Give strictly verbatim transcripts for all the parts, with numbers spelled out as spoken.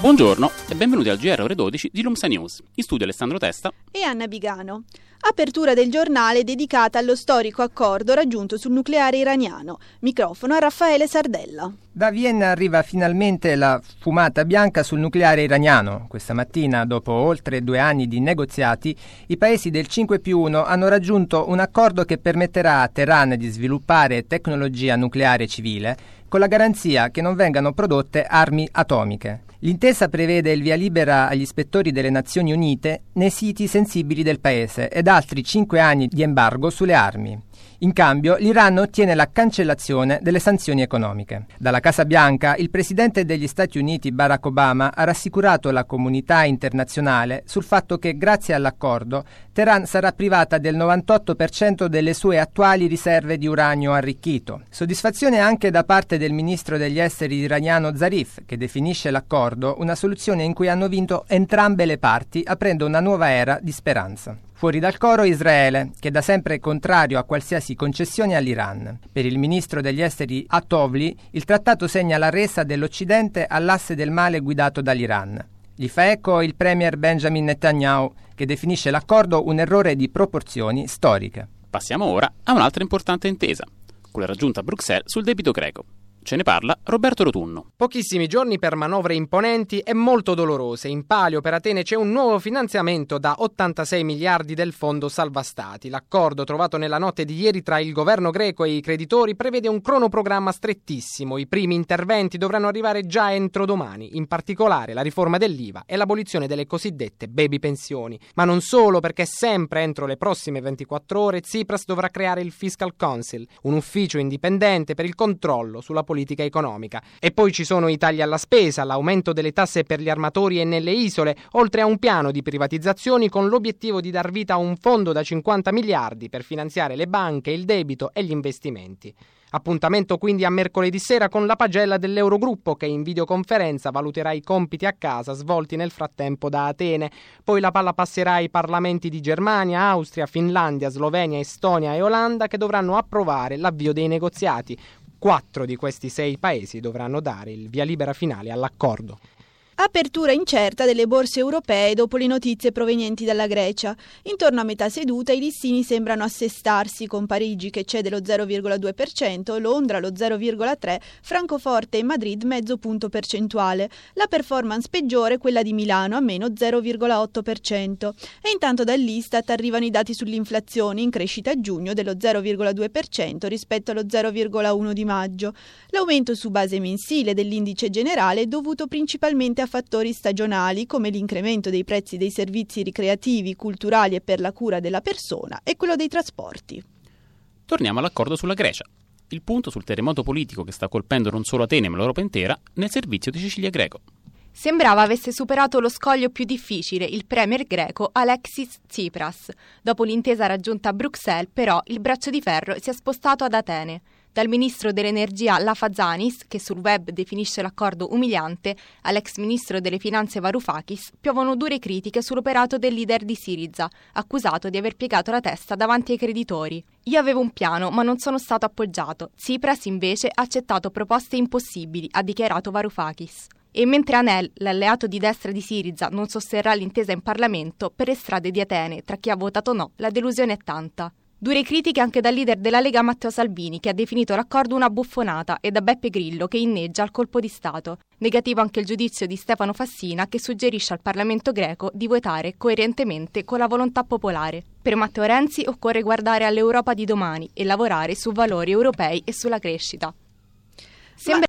Buongiorno e benvenuti al G R Ore dodici di Lumsa News. In studio Alessandro Testa e Anna Bigano. Apertura del giornale dedicata allo storico accordo raggiunto sul nucleare iraniano. Microfono a Raffaele Sardella. Da Vienna arriva finalmente la fumata bianca sul nucleare iraniano. Questa mattina, dopo oltre due anni di negoziati, i paesi del cinque più uno hanno raggiunto un accordo che permetterà a Teheran di sviluppare tecnologia nucleare civile con la garanzia che non vengano prodotte armi atomiche. L'intesa prevede il via libera agli ispettori delle Nazioni Unite nei siti sensibili del paese ed altri cinque anni di embargo sulle armi. In cambio, l'Iran ottiene la cancellazione delle sanzioni economiche. Dalla Casa Bianca, il presidente degli Stati Uniti Barack Obama ha rassicurato la comunità internazionale sul fatto che, grazie all'accordo, Teheran sarà privata del novantotto per cento delle sue attuali riserve di uranio arricchito. Soddisfazione anche da parte del ministro degli esteri iraniano Zarif, che definisce l'accordo una soluzione in cui hanno vinto entrambe le parti, aprendo una nuova era di speranza. Fuori dal coro Israele, che da sempre è contrario a qualsiasi concessione all'Iran. Per il ministro degli esteri Atovli, il trattato segna la resa dell'Occidente all'asse del male guidato dall'Iran. Gli fa eco il premier Benjamin Netanyahu, che definisce l'accordo un errore di proporzioni storiche. Passiamo ora a un'altra importante intesa, quella raggiunta a Bruxelles sul debito greco. Ce ne parla Roberto Rotunno. Pochissimi giorni per manovre imponenti e molto dolorose. In palio per Atene c'è un nuovo finanziamento da ottantasei miliardi del fondo salva stati. L'accordo trovato nella notte di ieri tra il governo greco e i creditori prevede un cronoprogramma strettissimo. I primi interventi dovranno arrivare già entro domani, in particolare la riforma dell'I V A e l'abolizione delle cosiddette baby pensioni. Ma non solo, perché sempre entro le prossime ventiquattro ore Tsipras dovrà creare il Fiscal Council, un ufficio indipendente per il controllo sulla politica politica economica. E poi ci sono i tagli alla spesa, l'aumento delle tasse per gli armatori e nelle isole, oltre a un piano di privatizzazioni con l'obiettivo di dar vita a un fondo da cinquanta miliardi per finanziare le banche, il debito e gli investimenti. Appuntamento quindi a mercoledì sera con la pagella dell'Eurogruppo che in videoconferenza valuterà i compiti a casa svolti nel frattempo da Atene. Poi la palla passerà ai parlamenti di Germania, Austria, Finlandia, Slovenia, Estonia e Olanda che dovranno approvare l'avvio dei negoziati. Quattro di questi sei paesi dovranno dare il via libera finale all'accordo. Apertura incerta delle borse europee dopo le notizie provenienti dalla Grecia. Intorno a metà seduta i listini sembrano assestarsi, con Parigi che cede lo zero virgola due per cento, Londra lo zero virgola tre per cento, Francoforte e Madrid mezzo punto percentuale. La performance peggiore è quella di Milano a meno zero virgola otto per cento. E intanto dall'Istat arrivano i dati sull'inflazione in crescita a giugno dello zero virgola due per cento rispetto allo zero virgola uno per cento di maggio. L'aumento su base mensile dell'indice generale è dovuto principalmente a fattori stagionali come l'incremento dei prezzi dei servizi ricreativi, culturali e per la cura della persona e quello dei trasporti. Torniamo all'accordo sulla Grecia. Il punto sul terremoto politico che sta colpendo non solo Atene ma l'Europa intera nel servizio di Sicilia greco. Sembrava avesse superato lo scoglio più difficile il premier greco Alexis Tsipras. Dopo l'intesa raggiunta a Bruxelles, però, il braccio di ferro si è spostato ad Atene. Dal ministro dell'energia Lafazanis, che sul web definisce l'accordo umiliante, all'ex ministro delle finanze Varoufakis, piovono dure critiche sull'operato del leader di Syriza, accusato di aver piegato la testa davanti ai creditori. Io avevo un piano, ma non sono stato appoggiato. Tsipras invece ha accettato proposte impossibili, ha dichiarato Varoufakis. E mentre Anel, l'alleato di destra di Syriza, non sosterrà l'intesa in Parlamento, per le strade di Atene, tra chi ha votato no, la delusione è tanta. Dure critiche anche dal leader della Lega Matteo Salvini, che ha definito l'accordo una buffonata, e da Beppe Grillo, che inneggia al colpo di Stato. Negativo anche il giudizio di Stefano Fassina, che suggerisce al Parlamento greco di votare coerentemente con la volontà popolare. Per Matteo Renzi occorre guardare all'Europa di domani e lavorare su valori europei e sulla crescita. Sembra...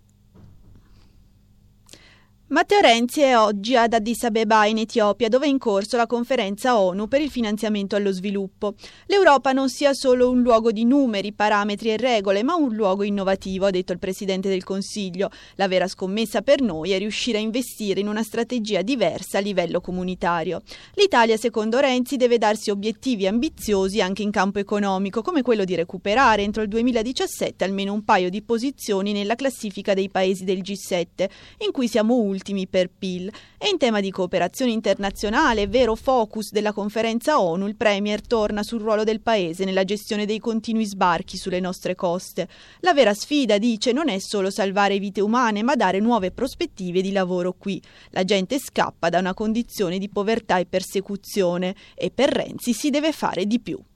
Matteo Renzi è oggi ad Addis Abeba in Etiopia, dove è in corso la conferenza ONU per il finanziamento allo sviluppo. L'Europa non sia solo un luogo di numeri, parametri e regole, ma un luogo innovativo, ha detto il Presidente del Consiglio. La vera scommessa per noi è riuscire a investire in una strategia diversa a livello comunitario. L'Italia, secondo Renzi, deve darsi obiettivi ambiziosi anche in campo economico, come quello di recuperare entro il duemiladiciassette almeno un paio di posizioni nella classifica dei paesi del G sette, in cui siamo ultimi ultimi per P I L. E in tema di cooperazione internazionale, vero focus della conferenza ONU, il Premier torna sul ruolo del Paese nella gestione dei continui sbarchi sulle nostre coste. La vera sfida, dice, non è solo salvare vite umane, ma dare nuove prospettive di lavoro qui. La gente scappa da una condizione di povertà e persecuzione e per Renzi si deve fare di più.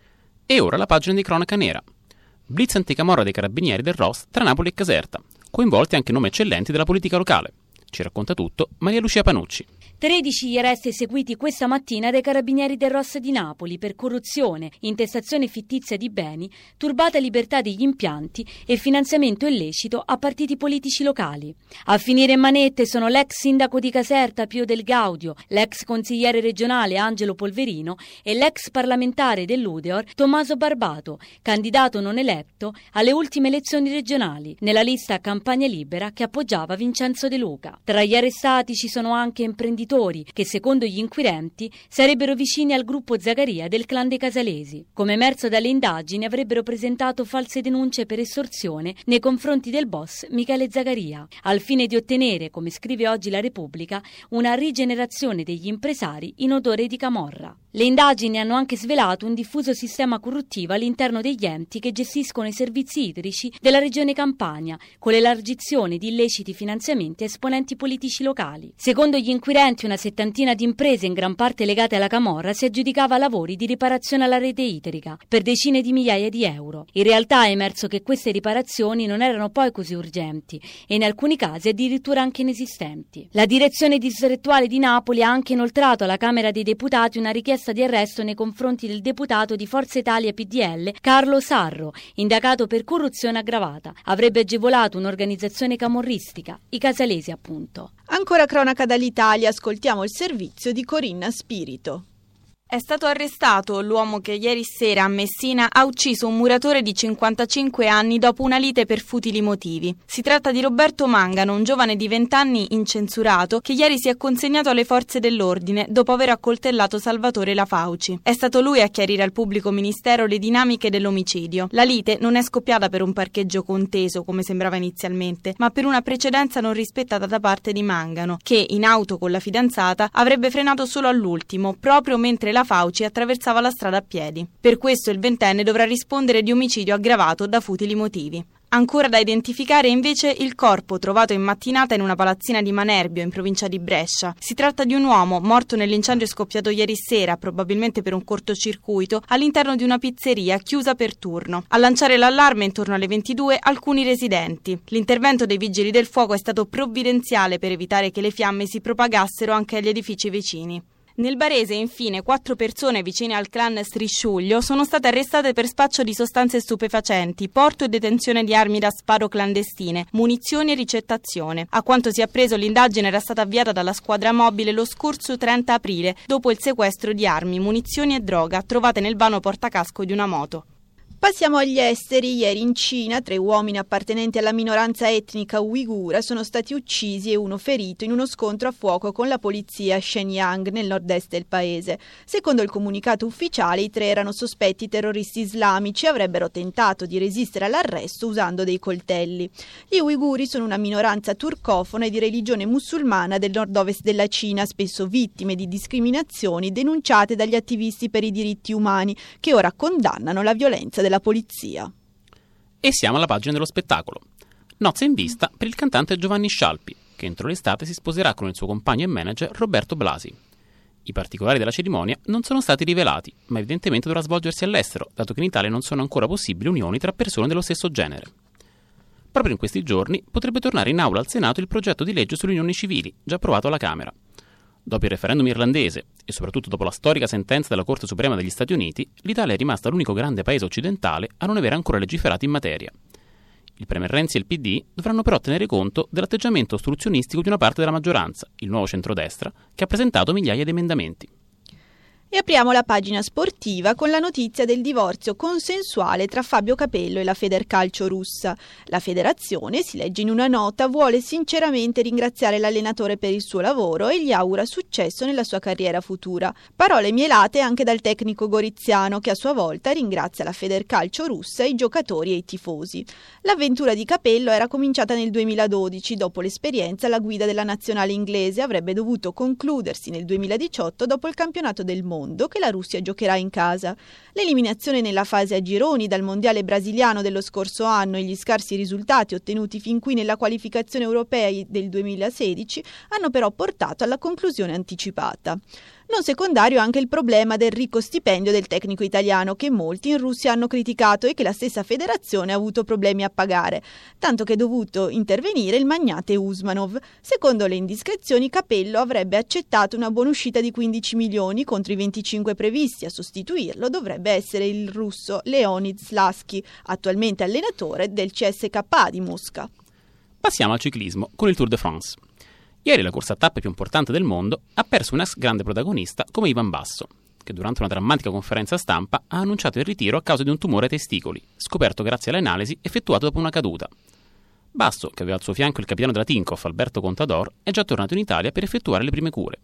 E ora la pagina di cronaca nera. Blitz anticamorra dei carabinieri del R O S tra Napoli e Caserta, coinvolti anche nomi eccellenti della politica locale. Ci racconta tutto Maria Lucia Panucci. tredici gli arresti eseguiti questa mattina dai carabinieri del R O S di Napoli per corruzione, intestazione fittizia di beni, turbata libertà degli impianti e finanziamento illecito a partiti politici locali. A finire in manette sono l'ex sindaco di Caserta Pio Del Gaudio, l'ex consigliere regionale Angelo Polverino e l'ex parlamentare dell'U D E O R Tommaso Barbato, candidato non eletto alle ultime elezioni regionali, nella lista Campagna Libera che appoggiava Vincenzo De Luca. Tra gli arrestati ci sono anche imprenditori che, secondo gli inquirenti, sarebbero vicini al gruppo Zagaria del clan dei Casalesi. Come emerso dalle indagini, avrebbero presentato false denunce per estorsione nei confronti del boss Michele Zagaria, al fine di ottenere, come scrive oggi La Repubblica, una rigenerazione degli impresari in odore di camorra. Le indagini hanno anche svelato un diffuso sistema corruttivo all'interno degli enti che gestiscono i servizi idrici della regione Campania, con l'elargizione di illeciti finanziamenti a esponenti politici locali. Secondo gli inquirenti, una settantina di imprese, in gran parte legate alla camorra, si aggiudicava lavori di riparazione alla rete idrica per decine di migliaia di euro. In realtà è emerso che queste riparazioni non erano poi così urgenti e in alcuni casi addirittura anche inesistenti. La direzione distrettuale di Napoli ha anche inoltrato alla Camera dei Deputati una richiesta di arresto nei confronti del deputato di Forza Italia P D L Carlo Sarro, indagato per corruzione aggravata. Avrebbe agevolato un'organizzazione camorristica, i Casalesi appunto. Ancora cronaca dall'Italia, ascoltiamo il servizio di Corinna Spirito. È stato arrestato l'uomo che ieri sera a Messina ha ucciso un muratore di cinquantacinque anni dopo una lite per futili motivi. Si tratta di Roberto Mangano, un giovane di venti anni incensurato che ieri si è consegnato alle forze dell'ordine dopo aver accoltellato Salvatore La Fauci. È stato lui a chiarire al pubblico ministero le dinamiche dell'omicidio. La lite non è scoppiata per un parcheggio conteso, come sembrava inizialmente, ma per una precedenza non rispettata da parte di Mangano, che in auto con la fidanzata avrebbe frenato solo all'ultimo, proprio mentre La Fauci attraversava la strada a piedi. Per questo il ventenne dovrà rispondere di omicidio aggravato da futili motivi. Ancora da identificare invece il corpo trovato in mattinata in una palazzina di Manerbio, in provincia di Brescia. Si tratta di un uomo morto nell'incendio scoppiato ieri sera, probabilmente per un cortocircuito, all'interno di una pizzeria chiusa per turno. A lanciare l'allarme intorno alle ventidue alcuni residenti. L'intervento dei vigili del fuoco è stato provvidenziale per evitare che le fiamme si propagassero anche agli edifici vicini. Nel Barese, infine, quattro persone vicine al clan Strisciuglio sono state arrestate per spaccio di sostanze stupefacenti, porto e detenzione di armi da sparo clandestine, munizioni e ricettazione. A quanto si è appreso, l'indagine era stata avviata dalla squadra mobile lo scorso trenta aprile, dopo il sequestro di armi, munizioni e droga trovate nel vano portacasco di una moto. Passiamo agli esteri. Ieri in Cina tre uomini appartenenti alla minoranza etnica uigura sono stati uccisi e uno ferito in uno scontro a fuoco con la polizia a Shenyang, nel nord-est del paese. Secondo il comunicato ufficiale, i tre erano sospetti terroristi islamici e avrebbero tentato di resistere all'arresto usando dei coltelli. Gli uiguri sono una minoranza turcofona e di religione musulmana del nord-ovest della Cina, spesso vittime di discriminazioni denunciate dagli attivisti per i diritti umani, che ora condannano la violenza della polizia. E siamo alla pagina dello spettacolo. Nozze in vista per il cantante Giovanni Scialpi, che entro l'estate si sposerà con il suo compagno e manager Roberto Blasi. I particolari della cerimonia non sono stati rivelati, ma evidentemente dovrà svolgersi all'estero, dato che in Italia non sono ancora possibili unioni tra persone dello stesso genere. Proprio in questi giorni potrebbe tornare in aula al Senato il progetto di legge sulle unioni civili, già approvato alla Camera. Dopo il referendum irlandese e soprattutto dopo la storica sentenza della Corte Suprema degli Stati Uniti, l'Italia è rimasta l'unico grande paese occidentale a non avere ancora legiferato in materia. Il premier Renzi e il P D dovranno però tenere conto dell'atteggiamento ostruzionistico di una parte della maggioranza, il nuovo centrodestra, che ha presentato migliaia di emendamenti. E apriamo la pagina sportiva con la notizia del divorzio consensuale tra Fabio Capello e la Federcalcio russa. La federazione, si legge in una nota, vuole sinceramente ringraziare l'allenatore per il suo lavoro e gli augura successo nella sua carriera futura. Parole mielate anche dal tecnico goriziano, che a sua volta ringrazia la Federcalcio russa, i giocatori e i tifosi. L'avventura di Capello era cominciata nel duemiladodici, dopo l'esperienza alla guida della nazionale inglese avrebbe dovuto concludersi nel duemiladiciotto dopo il campionato del mondo che la Russia giocherà in casa. L'eliminazione nella fase a gironi dal mondiale brasiliano dello scorso anno e gli scarsi risultati ottenuti fin qui nella qualificazione europea del duemilasedici hanno però portato alla conclusione anticipata. Non secondario anche il problema del ricco stipendio del tecnico italiano, che molti in Russia hanno criticato e che la stessa federazione ha avuto problemi a pagare, tanto che è dovuto intervenire il magnate Usmanov. Secondo le indiscrezioni, Capello avrebbe accettato una buonuscita di quindici milioni contro i venticinque previsti. A sostituirlo dovrebbe essere il russo Leonid Slasky, attualmente allenatore del C S K A di Mosca. Passiamo al ciclismo con il Tour de France. Ieri la corsa a tappe più importante del mondo ha perso un ex grande protagonista come Ivan Basso, che durante una drammatica conferenza stampa ha annunciato il ritiro a causa di un tumore ai testicoli, scoperto grazie alle analisi effettuate dopo una caduta. Basso, che aveva al suo fianco il capitano della Tinkoff, Alberto Contador, è già tornato in Italia per effettuare le prime cure.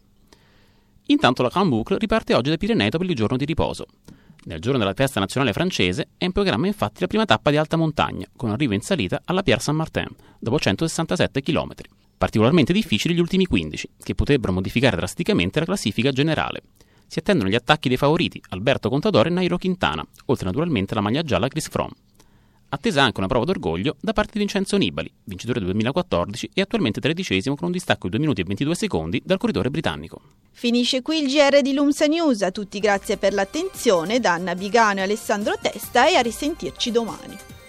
Intanto la Grande Boucle riparte oggi dai Pirenei dopo il giorno di riposo. Nel giorno della festa nazionale francese è in programma infatti la prima tappa di alta montagna, con arrivo in salita alla Pierre Saint-Martin, dopo centosessantasette chilometri. Particolarmente difficili gli ultimi quindici, che potrebbero modificare drasticamente la classifica generale. Si attendono gli attacchi dei favoriti Alberto Contador e Nairo Quintana, oltre naturalmente alla maglia gialla Chris Froome. Attesa anche una prova d'orgoglio da parte di Vincenzo Nibali, vincitore del duemilaquattordici e attualmente tredicesimo con un distacco di due minuti e ventidue secondi dal corridore britannico. Finisce qui il G R di Lumsa News, a tutti grazie per l'attenzione, da Anna Vigano e Alessandro Testa, e a risentirci domani.